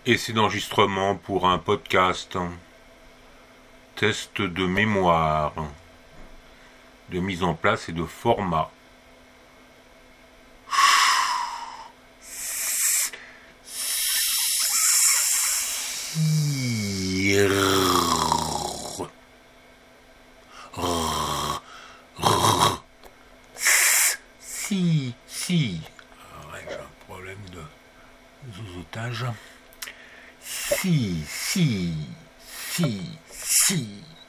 Essai d'enregistrement pour un podcast. Test de mémoire. De mise en place et de format. Si. Ouais, j'ai un problème de zouzotage. Si.